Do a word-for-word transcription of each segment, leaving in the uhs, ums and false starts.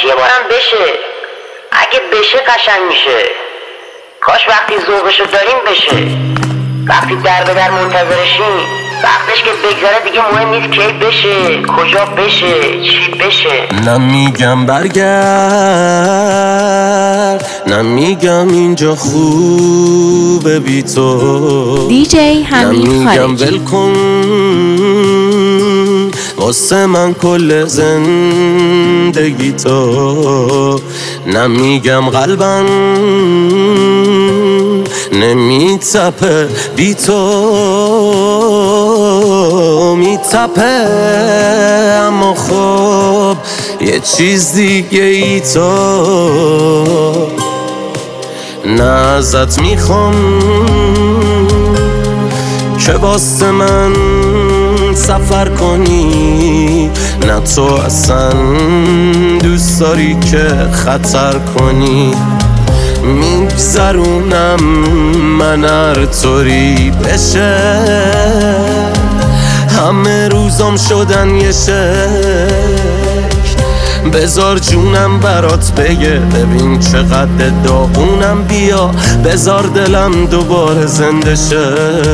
چی یه بارم بشه. اگه بشه قشنگ میشه. کاش وقتی ذوقشو داریم بشه. وقتی در به در منتظرشیم وقتش که بگذره دیگه مهم نیست کی بشه، کجا بشه، چی بشه. نمیگم برگرد، نمیگم اینجا خوبه بی تو، دی جی حمید خارجی. نمیگم ول کن واسه من کل زندگی تو، نمیگم قلبم نمیتپه بی تو، میتپه اما خب یه چیز دیگه ای تو. نه ازت میخوام که واسه من سفر کنی، نه تو اصلا دوست داری که خطر کنی. میگذرونم من هر طوری بشه، همه روزام شدن یه شکل، بذار جونم برات بگه ببین چقدر داغونم، بیا بذار دلم دوباره زنده شه.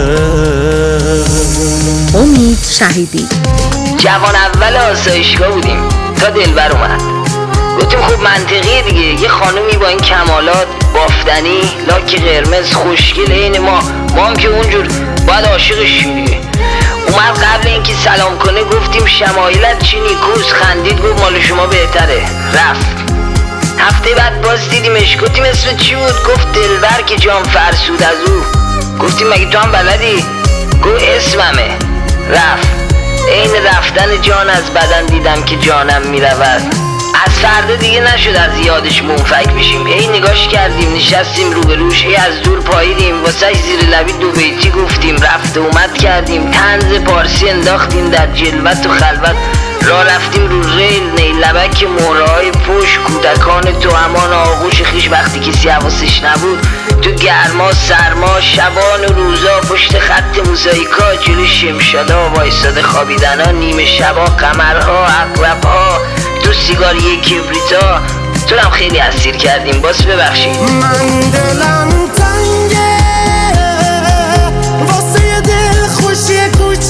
امید شهیدی. جوان اول آسایشگاه بودیم تا دلبر اومد، گفتیم خوب منطقیه دیگه، یه خانومی با این کمالات بافتنی، لاک قرمز، خوشگل عین ما، ما هم که اونجور باید عاشقش شیم دیگه. اومد قبل اینکه سلام کنه گفتیم شمایلت چی نیکوست، خندید گفت مال شما بهتره، رفت. هفته بعد باز دیدیمش، گفتیم اسم چی بود؟ گفت دلبر که جان فرسود از او. گفتیم مگه تو هم بلدی؟ گفت اسممه، رفت. عین رفتن جان از بدن دیدم که جانم میرود. از فردا دیگه نشد از یادش منفک بشیم، هی نگاش کردیم، نشستیم روبروش، هی از دور پاییدیم، واسه زیر لبی دو بیتی گفتیم، رفت و اومد کردیم، طنز پارسی انداختیم در جلوت و خلوت، را رفتیم رو ریل، نیلبک مهرهای پشت، کودکان تو امان آغوش خیش وقتی کسی حواسش نبود، تو گرما سرما شبان و روزا، پشت خط موزاییکا جلو شمشادا وایساده خوابیدنا، نیمه شبا قمرها عقربها، تو سیگار یک کبریتا، تو هم خیلی اسیر کردیم، باز ببخشید. من دلم تنگه واسه دل خوشی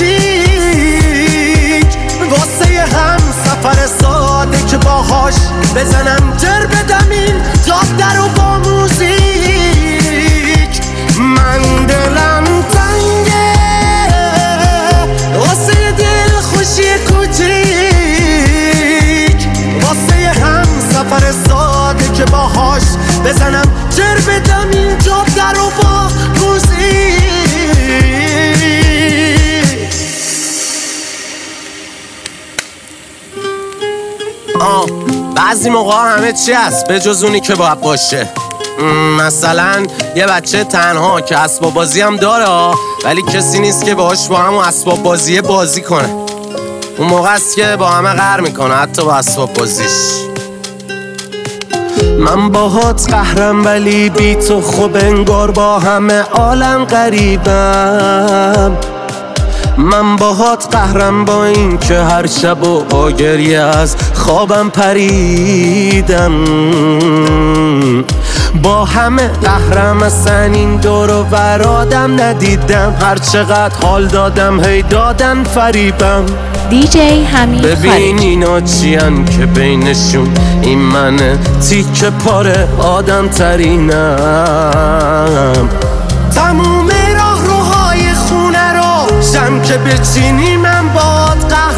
کوچیک، واسه هم سفر ساده که باهاش بزنم جر بدم این جاده رو با موزیک. من دلم تنگه واسه دل خوشی کوچیک، واسه هم سفر ساده که باهاش بزنم جر بدم این جاده رو با موزیک. آه بعضی موقع همه چی هست به جز اونی که باید باشه. مثلا یه بچه تنها که اسباب بازی هم داره ولی کسی نیست که باهاش با همون اسباب بازی بازی کنه، اون موقع است که با همه قهر میکنه حتی با اسباب بازیش. من باهات قهرم ولی بی تو خوب انگار با همه عالم غریبم. من باهات قهرم با این که هر شب و با گریه از خوابم پریدم. با همه قهرم اصلا این دور و بر آدم ندیدم، هر چقدر حال دادم هی دادن فریبم. دی جی حمید خارجی. ببین اینا چیان که بینشون این منه تیکه پاره آدم ترینم. تموم راه روهای خونه رو شم که بچینی من باد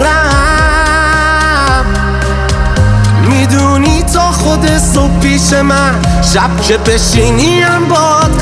قهرم، میدونی تا خود صبح پیش من، شب که بشینی هم باد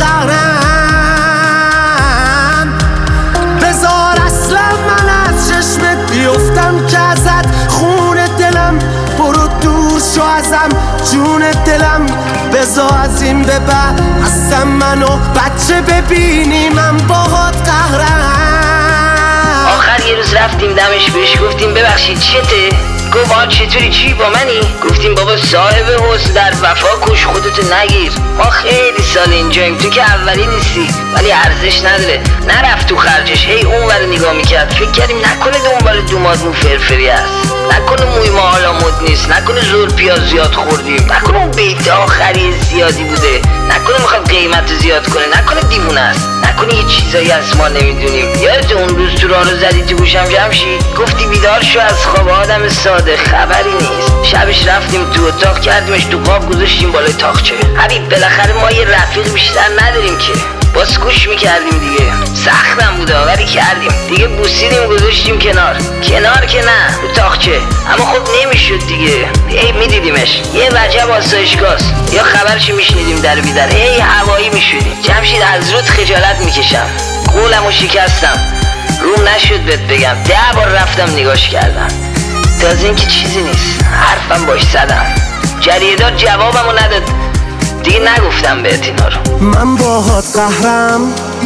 قهرم. بذار اصلا من از چشمت بیفتم که ازت خون دلم، برو دور شو ازم جون دلم، بذار از این به بعد اصلا منو بچه ببینی من باهات قهرم. آخر یه روز رفتیم دمش بهش گفتیم ببخشید چته؟ گفت آ چطوری چی با منی؟ گفتیم بابا صاحب حسن در وفا کش خودتو نگیر، ما خیلی سال اینجاییم، تو که اولی نیستی ولی ارزش نداره. نرفت تو خرجش، هی اون ور نگاه میکرد، فکر کردیم نکنه دنبال دومادمون فرفری هست. نکنه موی ما حالا مد نیست، نکنه زور پیاز زیاد خوردیم، نکنه اون بیت آخری زیادی بوده، نکنه میخواد قیمت زیاد کنه، نکنه دیوونه است، نکنه یه چیزایی از ما نمیدونیم. یادت اون روز تو راه رو زدی تو گوشم جمشید، گفتی بیدار شو از خواب آدم ساده خبری نیست. شبش رفتیم تو اتاق کردیمش تو قاب گذاشتیم بالای تاقچه. حبیب بالاخره ما یه رفیق بیشتر نداریم که، باز گوش میکردیم دیگه. سختم بوده ولی کردیم دیگه، بوسیدیم گذاشتیم کنار کنار که نه رو تاقچه، اما خب نمیشد دیگه. ای میدیدیمش یه وجب آسایشگاست، یا خبرشو میشنیدیم در بیدر، ای هوایی میشدیم. جمشید از رود خجالت میکشم، قولمو شکستم، روم نشد بهت بگم، ده بار رفتم نگاش کردم. تازه این که چیزی نیست، حرفم باش زدم، جریدار جوابمو نداد دیگه، نگفتم بهت اینا رو. من باهات قهرم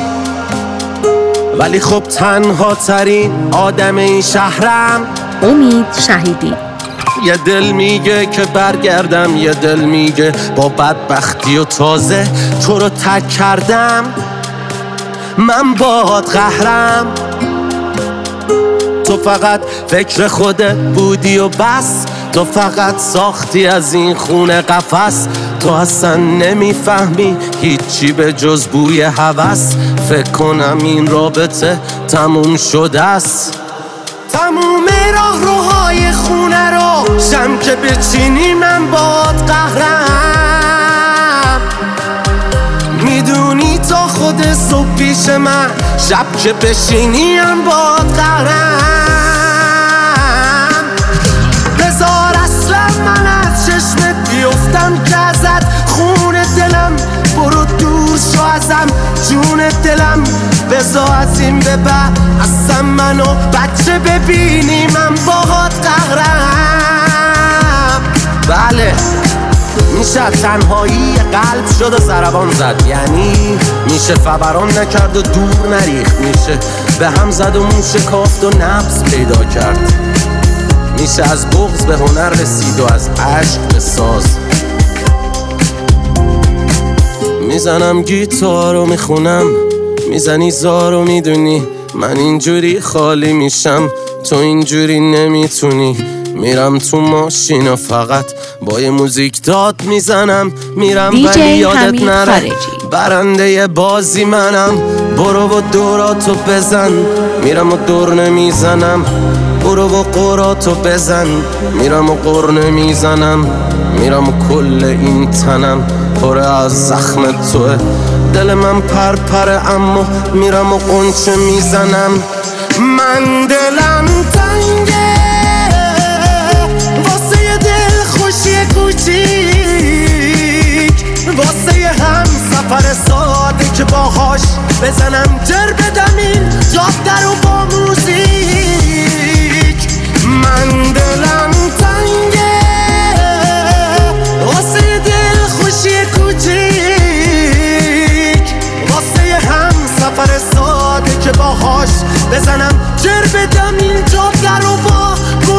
ولی خب تنها ترین آدم این شهرم. امید شهیدی. یه دل میگه که برگردم، یه دل میگه با بدبختی و تازه تو رو تک کردم. من باهات قهرم، تو فقط فکر خودت بودی و بس، تو فقط ساختی از این خونه قفس، تو اصلا نمیفهمی هیچی به جز بوی هوس. فکر کنم این رابطه تموم شده است، تموم راه روهای خونه رو شم که بچینی. من باد قهرم، میدونی تا خود صبح پیش من، شب که بشینی هم باد قهرم. بذار اصلا من از چشمت بیفتم که ازت، خون دلم برو دور شو ازم، جون دلم بذار از این به بعد اصلا منو بچه ببینی. من باهات قهرم. بله میشه تنهایی قلب شد و ضربان زد، یعنی میشه فوران نکرد و دور نریخت، میشه به هم زد و موشه کافت و نبض پیدا کرد، میشه از بغض به هنر رسید و از عشق به ساز. میزنم گیتار و میخونم، میزنی زار و میدونی من اینجوری خالی میشم، تو اینجوری نمیتونی. میرم تو ماشین و فقط با یه موزیک داد میزنم، میرم ولی یادت نره برنده بازی منم. برو و دوراتو بزن، میرم و دور نمیزنم، برو و قراتو بزن، میرم و قر نمیزنم، میرم و کل این تنم پر از زخم توه. دل من پر پره اما میرم و قنچه میزنم. من دلم تنگه واسه یه دل خوشی کوچیک، واسه یه هم سفر ساده که باهاش بزنم جر بدم این جاده رو با موزیک. من دلم تنگه واسه یه دل خوشی کوچیک، واسه یه هم سفر ساده که باهاش بزنم جر بدم این جاده رو با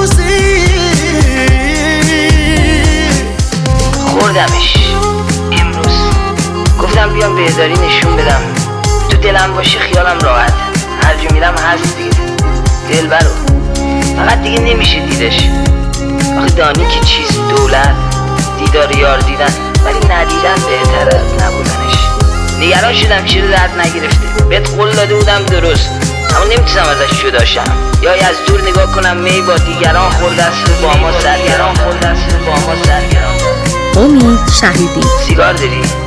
موزیک. خوردمش امروز، گفتم بیام بهداری نشون بدم، تو دلم باشه خیالم راحت، هر جا میرم هست دیگه. دلبرو فقط دیگه نمیشه دیدش، آخه دانی که چیز دولت دیدار یار دیدن، ولی ندیدن بهتر از نبودنش. نگران شدم چیز درد نگرفته، بهت قول داده بودم درست، اما نمیتونم ازش جدا شم، یا از دور نگاه کنم می با دیگران خورده است با ما سرگران خورده است با ما سرگران. امید شهیدی. سیگار داری؟